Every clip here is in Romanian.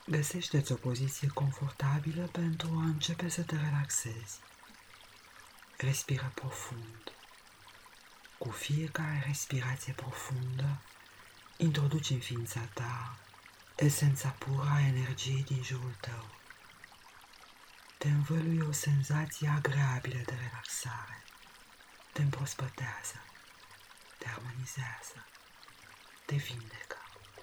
Găsește-ți o poziție confortabilă pentru a începe să te relaxezi. Respiră profund. Cu fiecare respirație profundă, introduci în ființa ta esența pură a energiei din jurul tău. Te învăluie o senzație agreabilă de relaxare. Te împrospătează, te armonizează, te vindecă.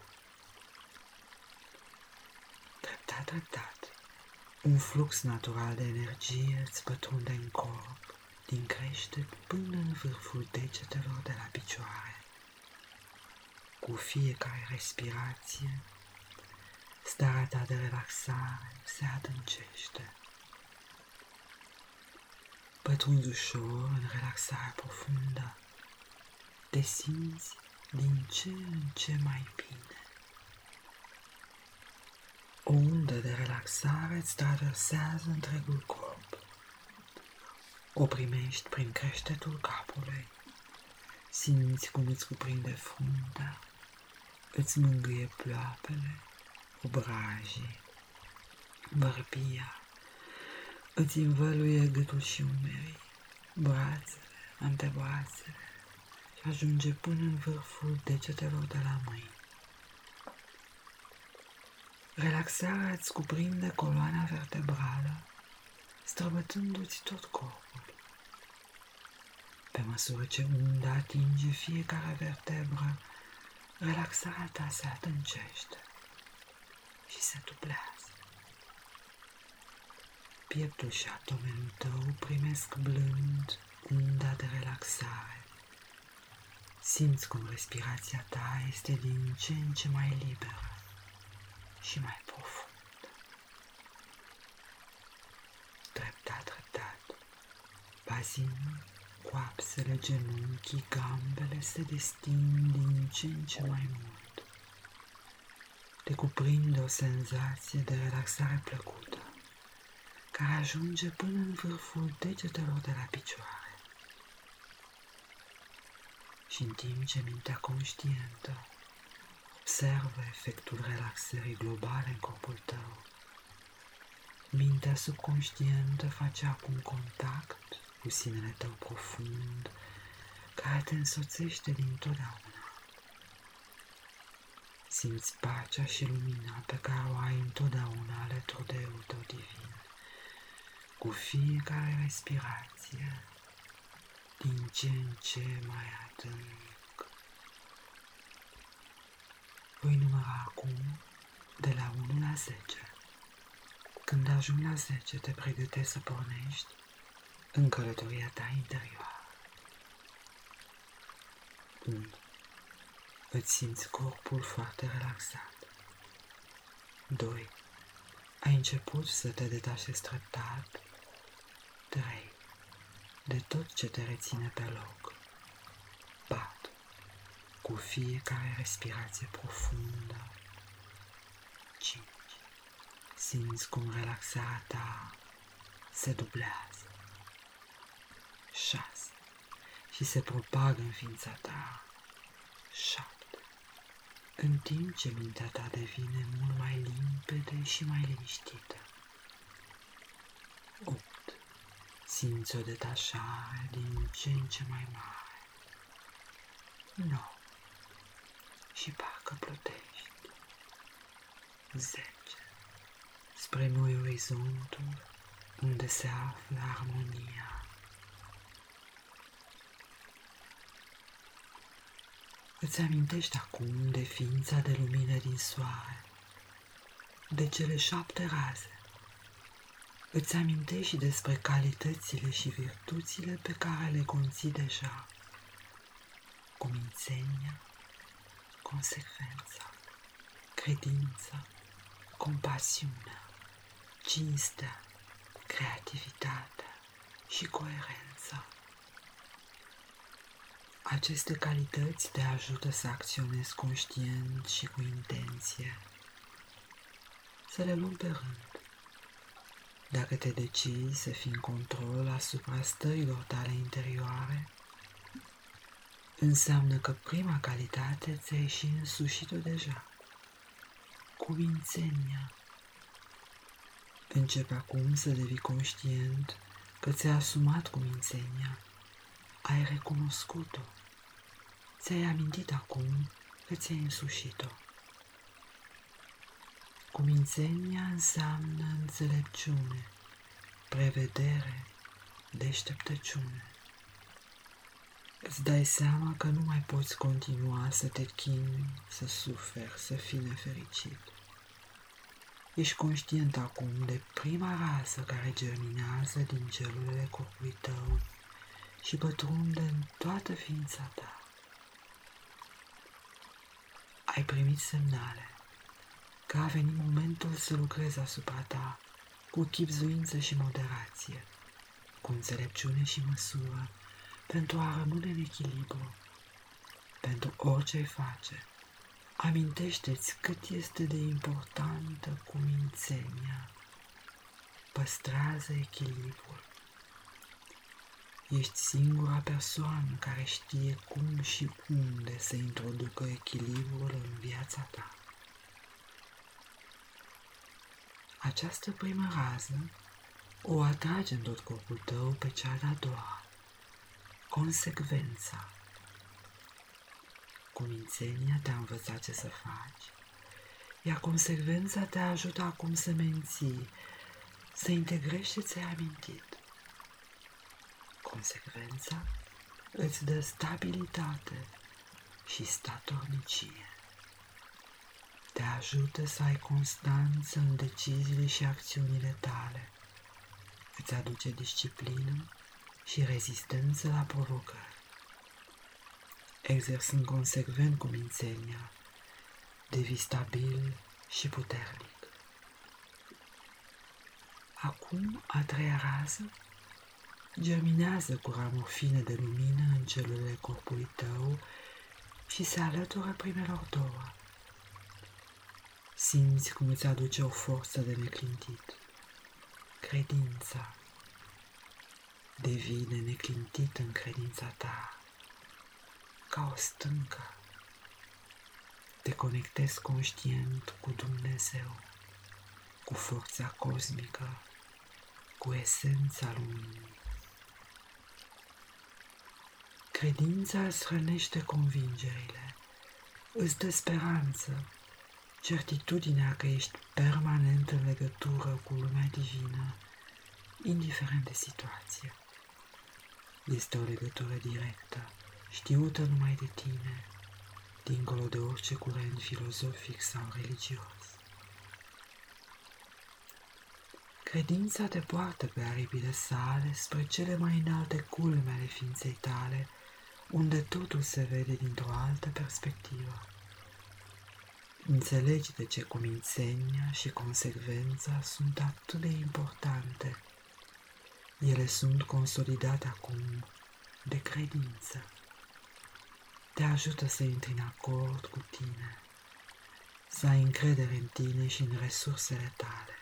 Treptat, un flux natural de energie îți pătrunde în corp, din creștet până în vârful degetelor de la picioare. Cu fiecare respirație, starea ta de relaxare se adâncește. Pătrunzi ușor în relaxarea profundă, te simți din ce în ce mai bine. O undă de relaxare îți traversează întregul corp. O primești prin creștetul capului. Simți cum îți cuprinde fruntea, îți mângâie ploapele, obrajii, bărbia, îți învăluie gâtul și umerii, brațele, antebrațele și ajunge până în vârful degetelor de la mâini. Relaxarea îți cuprinde coloana vertebrală, străbătându-ți tot corpul. Pe măsură ce unda atinge fiecare vertebră, relaxarea ta se adâncește și se dublează. Pieptul și abdomenul tău primesc blând unda de relaxare. Simți cum respirația ta este din ce în ce mai liberă și mai profundă. Treptat, bazinul, coapsele, genunchii, gambele se destind din ce în ce mai mult. Te cuprinde o senzație de relaxare plăcută, care ajunge până în vârful degetelor de la picioare. Și în timp ce mintea conștientă observă efectul relaxării globale în corpul tău, mintea subconștientă face acum contact cu sinele tău profund, care te însoțește dintotdeauna. Simți pacea și lumina pe care o ai întotdeauna alături de eu tău divin. Cu fiecare respirație, din ce în ce mai adânc. Voi număra acum de la 1 la 10. Când ajung la 10, te pregătești să pornești în călătoria ta interioară. 1. Îți simți corpul foarte relaxat. 2. Ai început să te detașezi treptat. 3. De tot ce te reține pe loc. 4. Cu fiecare respirație profundă. 5. Simți cum relaxarea ta se dublează. 6. Și se propagă în ființa ta. 7. În timp ce mintea ta devine mult mai limpede și mai liniștită. 8. Simți o detașare din ce în ce mai mare. 9. Și parcă plutești. 10. Spre noi orizontul, unde se află armonia. Îți amintești acum de ființa de lumină din soare, de cele 7 raze. Îți amintești și despre calitățile și virtuțile pe care le conții deja: cumințenia, consecvența, credința, compasiunea, cinstea, creativitatea și coerența. Aceste calități te ajută să acționezi conștient și cu intenție. Să le luăm pe rând. Dacă te decizi să fii în control asupra stărilor tale interioare, înseamnă că prima calitate ți-ai și însușit-o deja: cumințenia, Începe acum să devii conștient că ți-ai asumat cumințenia, ai recunoscut-o, ți-ai amintit acum că ți-ai însușit-o. Cumințenia înseamnă înțelepciune, prevedere, deșteptăciune. Îți dai seama că nu mai poți continua să te chinui, să suferi, să fii nefericit. Ești conștient acum de prima rază care germinează din celulele corpului tău și pătrunde în toată ființa ta. Ai primit semnale că a venit momentul să lucrezi asupra ta cu chibzuință și moderație, cu înțelepciune și măsură, pentru a rămâne în echilibru. Pentru orice ai face, amintește-ți cât este de importantă cumințenia. Păstrează echilibrul. Ești singura persoană care știe cum și unde să introducă echilibrul în viața ta. Această primă rază o atrage în tot corpul tău pe cea de-a doua, consecvența. Cumințenia te-a învățat ce să faci, iar consecvența te ajută acum să menții, să integrezi ce ți-ai amintit. Consecvența îți dă stabilitate și statornicie. Te ajută să ai constanță în deciziile și acțiunile tale. Îți aduce disciplină și rezistență la provocări. Exersând consecvent cumințenia, devii stabil și puternic. Acum, a treia rază germinează cu ramuri fine de lumină în celulele corpului tău și se alătură primelor două. Simți cum îți aduce o forță de neclintit. Credința. Devine neclintit în credința ta, ca o stâncă. Te conectezi conștient cu Dumnezeu, cu forța cosmică, cu esența luminii. Credința îți hrănește convingerile, îți dă speranță, certitudinea că ești permanent în legătură cu lumea divină, indiferent de situație. Este o legătură directă, știută numai de tine, dincolo de orice curent filozofic sau religios. Credința te poartă pe aripile sale spre cele mai înalte culme ale ființei tale, unde totul se vede dintr-o altă perspectivă. Înțelegi de ce cumințenia și consecvența sunt atât de importante. Ele sunt consolidate acum de credință. Te ajută să intri în acord cu tine, să ai încredere în tine și în resursele tale.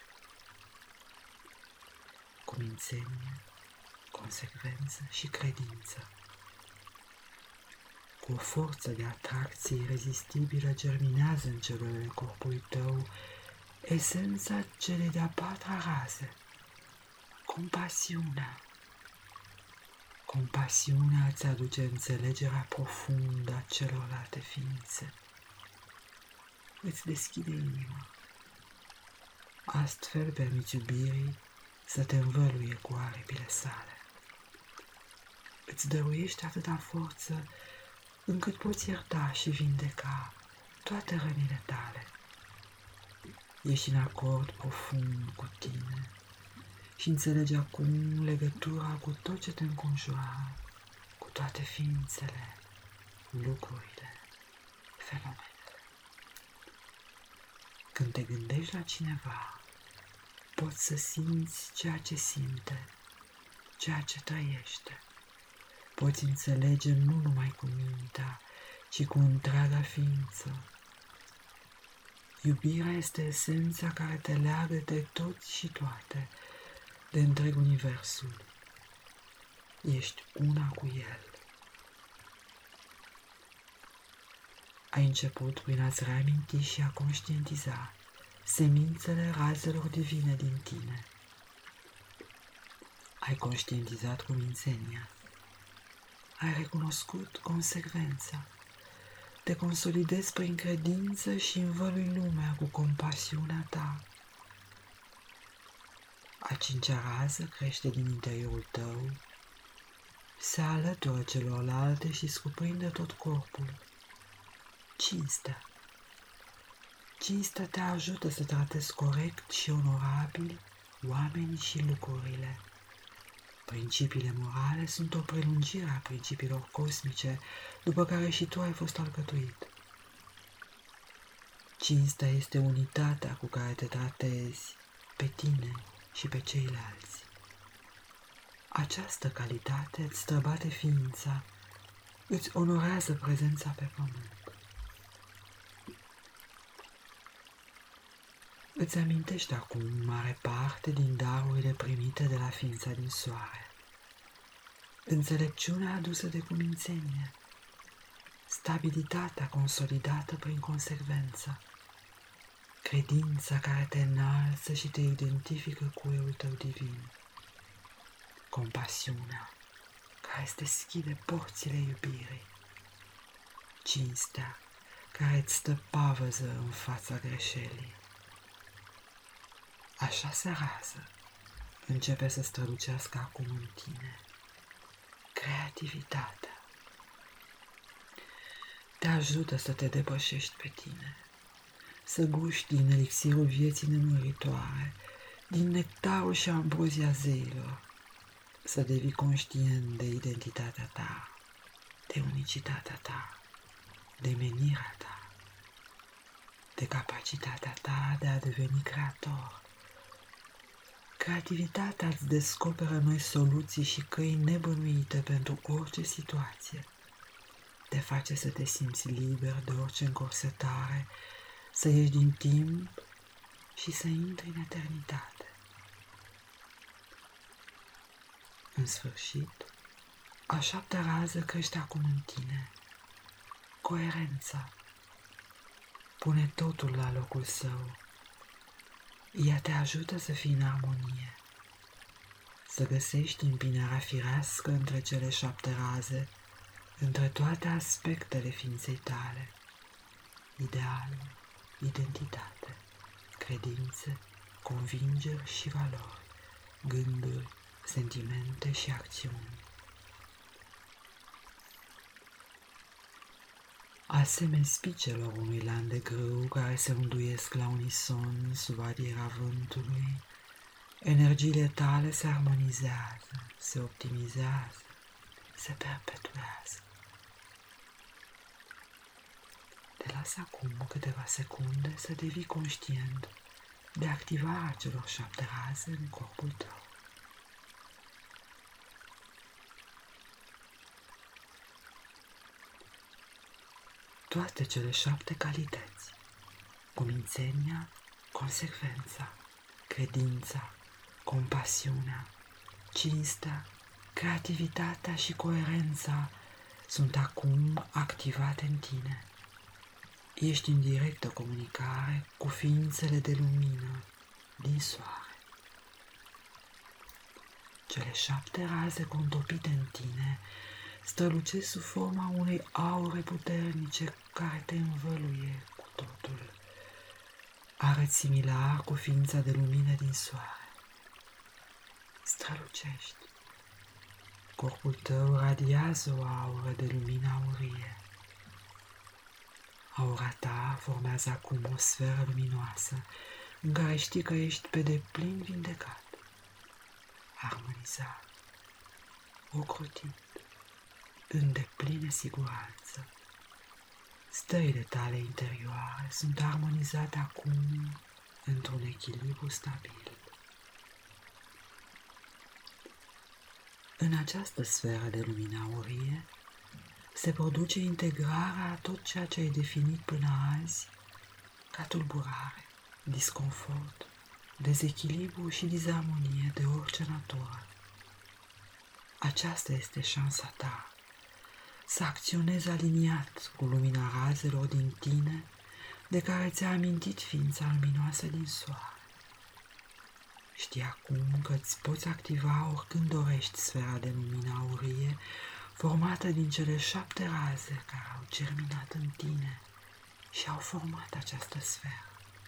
Cumințenie, consecvență și credință. Cu o forță de atracție irezistibilă germinează în celulele corpului tău esența celei de-a patra raze, compasiunea. Compasiunea îți aduce înțelegerea profundă a celorlalte ființe. Îți deschide inima. Astfel permiți iubirii să te învăluie cu aripile sale. Îți dăruiește atâta forță încât poți ierta și vindeca toate rănile tale. Ești în acord profund cu tine și înțelegi acum legătura cu tot ce te înconjoară, cu toate ființele, lucrurile, fenomenele. Când te gândești la cineva, poți să simți ceea ce simte, ceea ce trăiește. Poți înțelege nu numai cu mintea, ci cu întreaga ființă. Iubirea este esența care te leagă de toți și toate, de întreg universul. Ești una cu el. Ai început prin a-ți reaminti și a conștientiza semințele razelor divine din tine. Ai conștientizat cumințenia, ai recunoscut consecvența, te consolidezi prin credință și învălui lumea cu compasiunea ta. A cincea rază crește din interiorul tău, se alătură celorlalte și scuprinde tot corpul. Cinstea. Cinstea te ajută să tratezi corect și onorabil oamenii și lucrurile. Principiile morale sunt o prelungire a principiilor cosmice, după care și tu ai fost alcătuit. Cinstea este unitatea cu care te tratezi pe tine și pe ceilalți. Această calitate îți străbate ființa, îți onorează prezența pe pământ. Îți amintești acum mare parte din darurile primite de la ființa din soare. Înțelepciunea adusă de cumințenie, stabilitatea consolidată prin consecvență, credința care te înalță și te identifică cu euul tău divin, compasiunea care îți deschide porțile iubirii, cinstea care îți stă pavăză în fața greșelii. A șasea rază începe să strălucească acum în tine. Creativitatea te ajută să te depășești pe tine, să guști din elixirul vieții nemuritoare, din nectarul și ambrozia zeilor, să devii conștient de identitatea ta, de unicitatea ta, de menirea ta, de capacitatea ta de a deveni creator. Creativitatea îți descoperă noi soluții și căi nebănuite pentru orice situație. Te face să te simți liber de orice încorsetare, să ieși din timp și să intri în eternitate. În sfârșit, a șaptea rază crește acum în tine. Coerența. Pune totul la locul său. Ea te ajută să fii în armonie, să găsești împinarea firească între cele șapte raze, între toate aspectele ființei tale, ideal, identitate, credințe, convingeri și valori, gânduri, sentimente și acțiuni. Asemeni spicelor unui lan de grâu care se unduiesc la unison sub adierea vântului, energiile tale se armonizează, se optimizează, se perpetuează. Te las acum câteva secunde să devii conștient de activarea celor șapte raze în corpul tău. Toate cele șapte calități, cumințenia, consecvența, credința, compasiunea, cinstea, creativitatea și coerența sunt acum activate în tine. Ești în directă comunicare cu ființele de lumină din soare. Cele șapte raze contopite în tine strălucesc sub forma unei aure puternice care te învăluie cu totul. Arăți similar cu ființa de lumină din soare. Strălucești. Corpul tău radiază o aură de lumină aurie. Aura ta formează acum o sferă luminoasă în care știi că ești pe deplin vindecat, armonizat, ocrotit, în deplină siguranță. Stările tale interioare sunt armonizate acum într-un echilibru stabil. În această sferă de lumină aurie se produce integrarea a tot ceea ce ai definit până azi ca tulburare, disconfort, dezechilibru și dizarmonie de orice natură. Aceasta este șansa ta, să acționezi aliniat cu lumina razelor din tine de care ți-a amintit ființa luminoasă din soare. Știi acum că îți poți activa oricând dorești sfera de lumină aurie, formată din cele 7 raze care au germinat în tine și au format această sferă.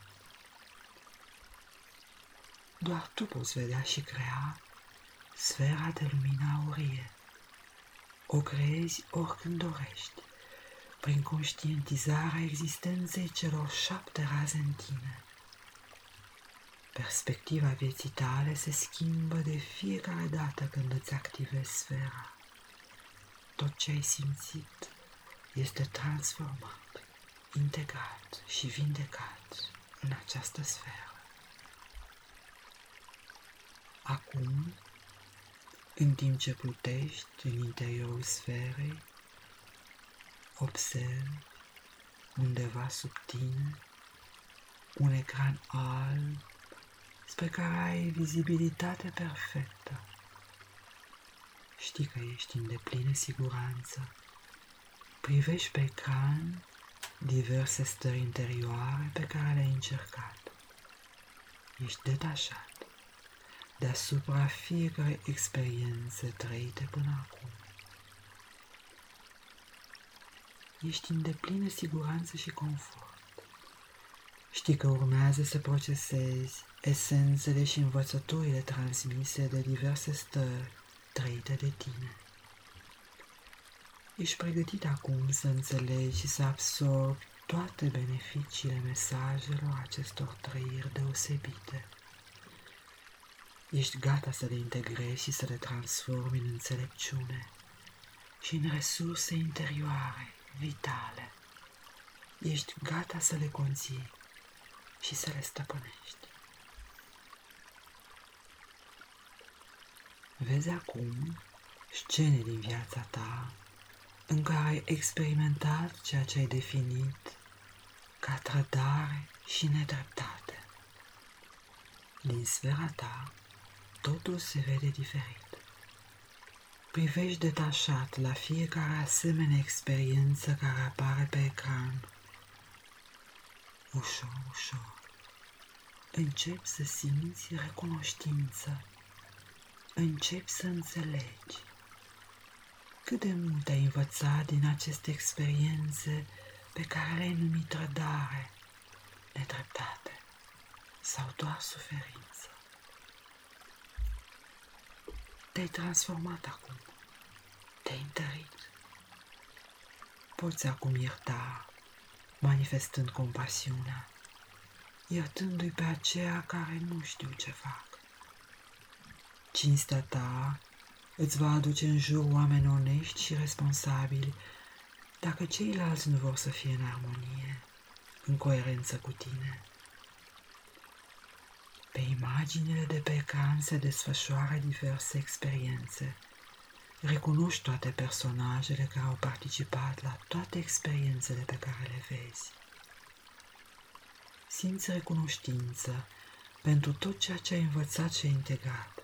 Doar tu poți vedea și crea sfera de lumină aurie. O creezi oricând dorești, prin conștientizarea existenței celor 7 raze în tine. Perspectiva vieții tale se schimbă de fiecare dată când îți activezi sfera. Tot ce ai simțit este transformat, integrat și vindecat în această sferă. Acum, în timp ce plutești în interiorul sferei, observi undeva sub tine un ecran alb spre care ai vizibilitate perfectă. Știi că ești în deplină siguranță. Privești pe ecran diverse stări interioare pe care le-ai încercat. Ești detașat deasupra fiecare experiențe trăite până acum. Ești în deplină siguranță și confort. Știi că urmează să procesezi esențele și învățăturile transmise de diverse stări trăite de tine. Ești pregătit acum să înțelegi și să absorbi toate beneficiile mesajelor acestor trăiri deosebite. Ești gata să le integrezi și să le transformi în înțelepciune și în resurse interioare, vitale. Ești gata să le conții și să le stăpânești. Vezi acum scene din viața ta în care ai experimentat ceea ce ai definit ca trădare și nedreptate. Din sfera ta, totul se vede diferit. Privești detașat la fiecare asemenea experiență care apare pe ecran. Ușor, ușor, începi să simți recunoștință. Începi să înțelegi cât de mult ai învățat din aceste experiențe pe care le-ai numit trădare, nedreptate sau doar suferință. Te-ai transformat acum, te-ai întărit. Poți acum ierta, manifestând compasiunea, iertându-i pe aceia care nu știu ce fac. Cinstea ta îți va aduce în jur oameni onești și responsabili dacă ceilalți nu vor să fie în armonie, în coerență cu tine. Pe imaginile de pe ecran se desfășoară diverse experiențe. Recunoști toate personajele care au participat la toate experiențele pe care le vezi. Simți recunoștință pentru tot ceea ce ai învățat și ai integrat.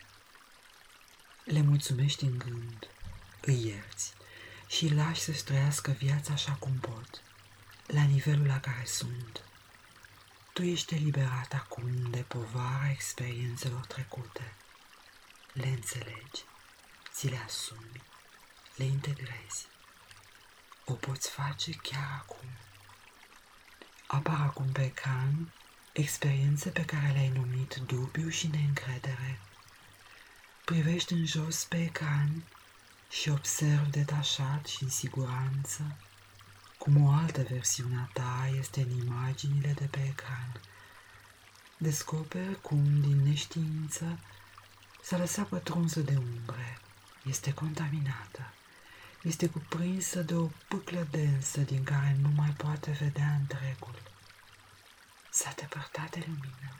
Le mulțumești în gând, îi ierți și îi lași să-și trăiască viața așa cum pot, la nivelul la care sunt. Tu ești eliberat acum de povara experiențelor trecute. Le înțelegi, ți le asumi, le integrezi. O poți face chiar acum. Apar acum pe ecran experiențe pe care le-ai numit dubiu și neîncredere. Privești în jos pe ecran și observi detașat și în siguranță cum o altă versiune a ta este în imaginile de pe ecran. Descoperi cum, din neștiință, s-a lăsat pătrunsă de umbre, este contaminată, este cuprinsă de o pâclă densă din care nu mai poate vedea întregul. S-a depărtat de lumină.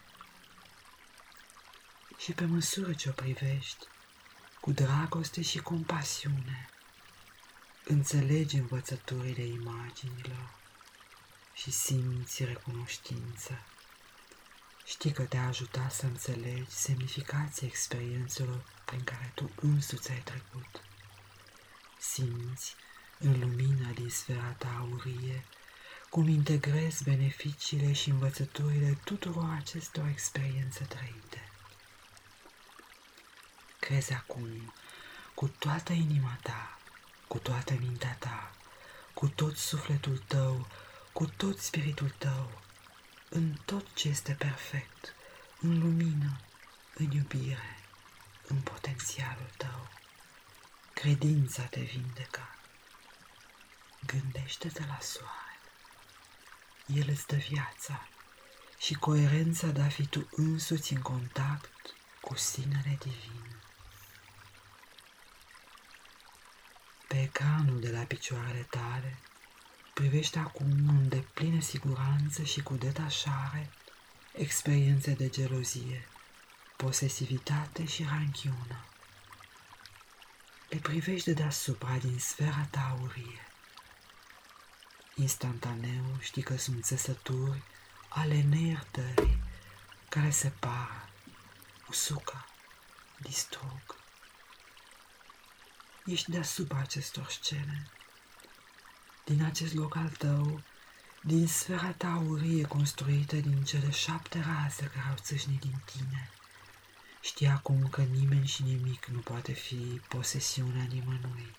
Și pe măsură ce o privești, cu dragoste și compasiune, înțelegi învățăturile imaginilor și simți recunoștință. Știi că te-a ajutat să înțelegi semnificația experiențelor prin care tu însuți ai trecut. Simți în lumina din sfera ta aurie cum integrezi beneficiile și învățăturile tuturor acestor experiențe trăite. Crezi acum cu toată inima ta, cu toată mintea ta, cu tot sufletul tău, cu tot spiritul tău, în tot ce este perfect, în lumină, în iubire, în potențialul tău. Credința te vindecă. Gândește-te la soare. El îți dă viața și coerența de a fi tu însuți în contact cu sinele divin. Pe ecranul de la picioarele tale, privește acum în deplină siguranță și cu detașare experiențe de gelozie, posesivitate și ranchiună. Le privești de deasupra din sfera ta aurie. Instantaneu știi că sunt țesături ale neiertării care separă, usucă, distrug. Ești deasupra acestor scene. Din acest loc al tău, din sfera ta aurie construită din cele 7 raze care au țâșnit din tine, știi acum că nimeni și nimic nu poate fi posesiunea nimănui.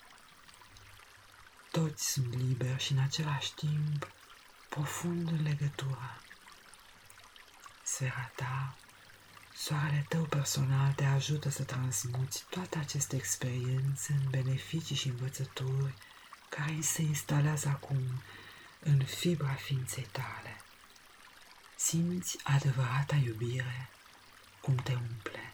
Toți sunt liberi și în același timp profund în legătură. Sfera ta, soarele tău personal te ajută să transmuți toate aceste experiențe în beneficii și învățături care se instalează acum în fibra ființei tale. Simți adevărata iubire cum te umple.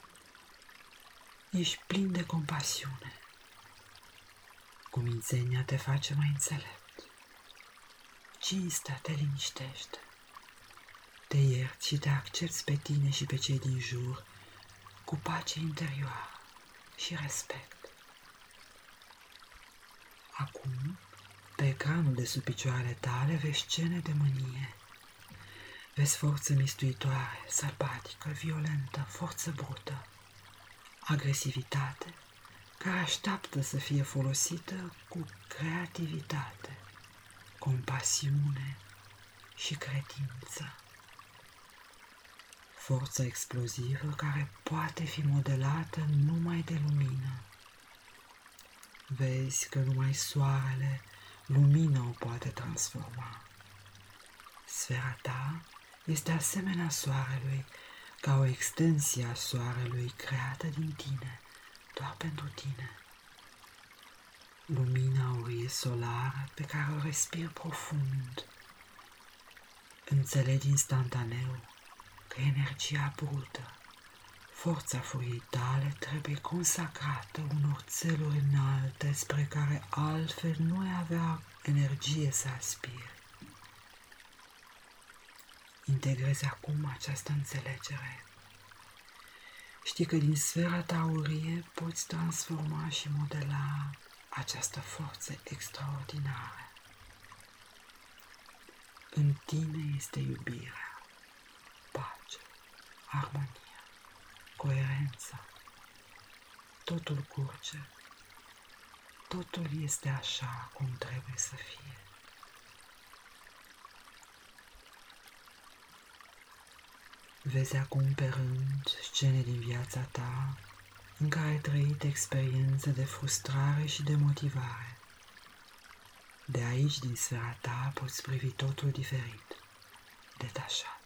Ești plin de compasiune. Cumințenia te face mai înțelept. Cinstea te liniștește. Te ierți și te accepți pe tine și pe cei din jur cu pace interioară și respect. Acum, pe ecranul de sub picioarele tale vezi scene de mânie. Vezi forță mistuitoare, sălbatică, violentă, forță brută, agresivitate care așteaptă să fie folosită cu creativitate, compasiune și credință. Forța explozivă care poate fi modelată numai de lumină. Vezi că numai soarele, lumina o poate transforma. Sfera ta este asemenea soarelui, ca o extensie a soarelui creată din tine, doar pentru tine. Lumina aurie solară pe care o respiri profund. Înțelegi instantaneu că energia brută, forța furiei tale trebuie consacrată unor țeluri înalte spre care altfel nu ai avea energie să aspiri. Integrezi acum această înțelegere. Știi că din sfera ta aurie poți transforma și modela această forță extraordinară. În tine este iubirea, pace, armonia, coerența. Totul curge. Totul este așa cum trebuie să fie. Vezi acum pe rând scene din viața ta în care ai trăit experiențe de frustrare și de motivare. De aici, din sfera ta, poți privi totul diferit, detașat.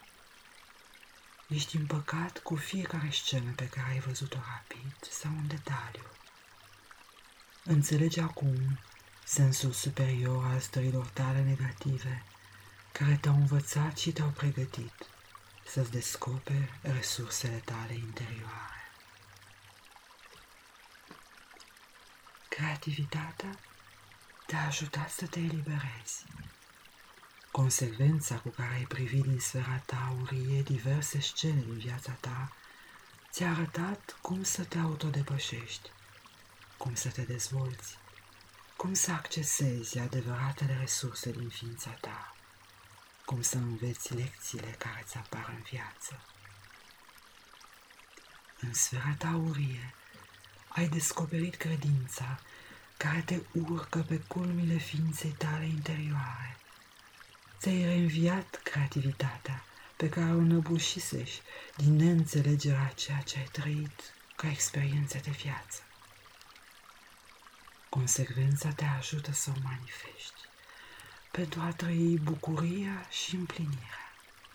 Ești împăcat cu fiecare scenă pe care ai văzut-o rapid sau în detaliu. Înțelegi acum sensul superior al stărilor tale negative, care te-au învățat și te-au pregătit să-ți descoperi resursele tale interioare. Creativitatea te-a ajutat să te eliberezi. Consecvența cu care ai privit din sfera ta aurie diverse scene din viața ta ți-a arătat cum să te autodepășești, cum să te dezvolți, cum să accesezi adevăratele resurse din ființa ta, cum să înveți lecțiile care ți apar în viață. În sfera ta aurie ai descoperit credința care te urcă pe culmile ființei tale interioare ți-ai reînviat creativitatea pe care o năbușisești din neînțelegerea ceea ce ai trăit ca experiență de viață. Consecvența te ajută să o manifesti pentru a trăi bucuria și împlinirea.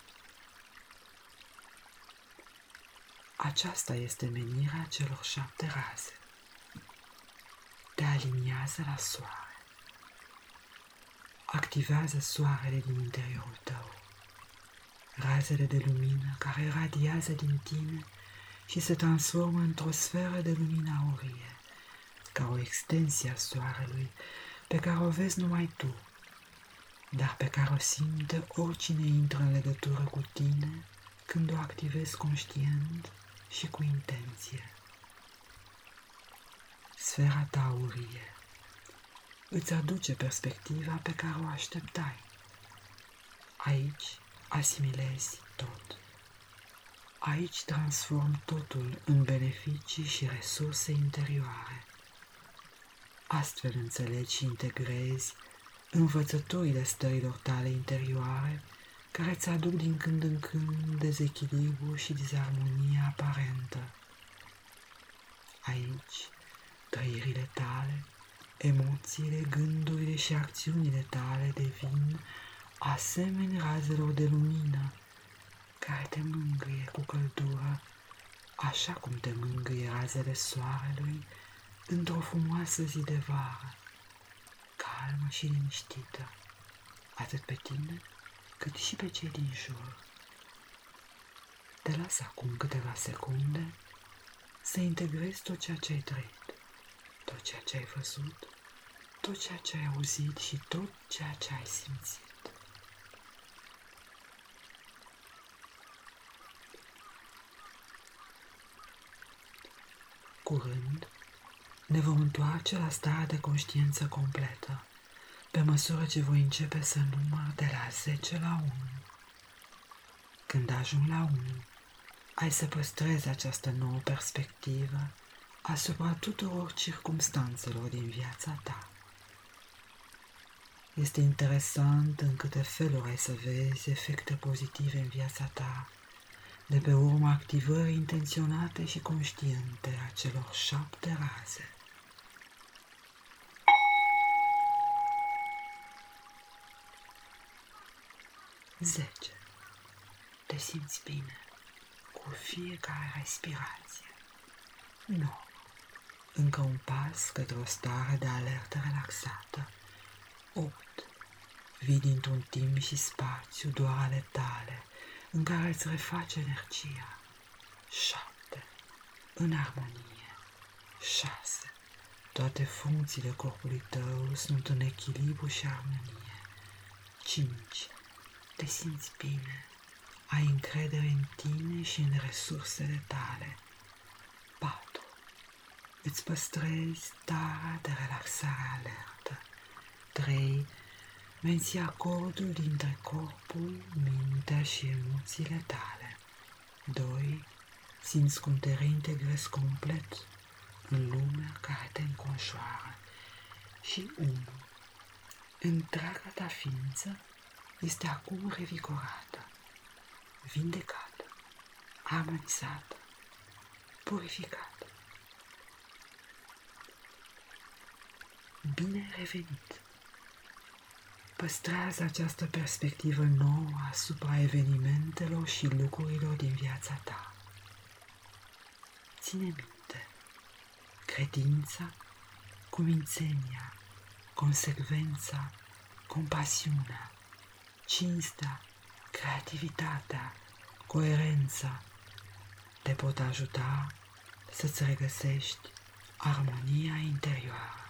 Aceasta este menirea celor 7 raze. Te aliniază la soare. Activează soarele din interiorul tău, razele de lumină care radiază din tine și se transformă într-o sferă de lumină aurie, ca o extensie a soarelui pe care o vezi numai tu, dar pe care o simte oricine intră în legătură cu tine când o activezi conștient și cu intenție. Sfera ta aurie îți aduce perspectiva pe care o așteptai. Aici asimilezi tot. Aici transformi totul în beneficii și resurse interioare. Astfel înțelegi și integrezi învățăturile stărilor tale interioare care îți aduc din când în când dezechilibru și dizarmonie aparentă. Aici, trăirile tale, emoțiile, gândurile și acțiunile tale devin asemeni razelor de lumină care te mângâie cu căldură, așa cum te mângâie razele soarelui într-o frumoasă zi de vară, calmă și liniștită, atât pe tine cât și pe cei din jur. Te las acum câteva secunde să integrezi tot ceea ce ai trăit, tot ceea ce ai văzut, tot ceea ce ai auzit și tot ceea ce ai simțit. Curând ne vom întoarce la starea de conștiință completă, pe măsură ce voi începe să număr de la 10 la 1. Când ajung la 1, ai să păstrezi această nouă perspectivă asupra tuturor circumstanțelor din viața ta. Este interesant în câte feluri ai să vezi efecte pozitive în viața ta, de pe urma activării intenționate și conștiente a celor 7 raze. Zece. Te simți bine cu fiecare respirație. 9. Încă un pas către o stare de alertă relaxată. 8. Vii dintr-un timp și spațiu doar ale tale, în care îți refaci energia. 7. În armonie. 6. Toate funcțiile corpului tău sunt în echilibru și armonie. 5. Te simți bine, ai încredere în tine și în resursele tale. 4. Îți păstrezi starea de relaxare alertă. 3. menții acordul dintre corpul, mintea și emoțiile tale. 2. Simți cum te reintegrezi complet în lumea care te înconjoară. Și 1. Întreaga ta ființă este acum revigorată, vindecată, armonizată, purificată. Bine revenit! Păstrează această perspectivă nouă asupra evenimentelor și lucrurilor din viața ta. Ține minte, credința, cumințenia, consecvența, compasiunea, cinstea, creativitatea, coerența te pot ajuta să-ți regăsești armonia interioară.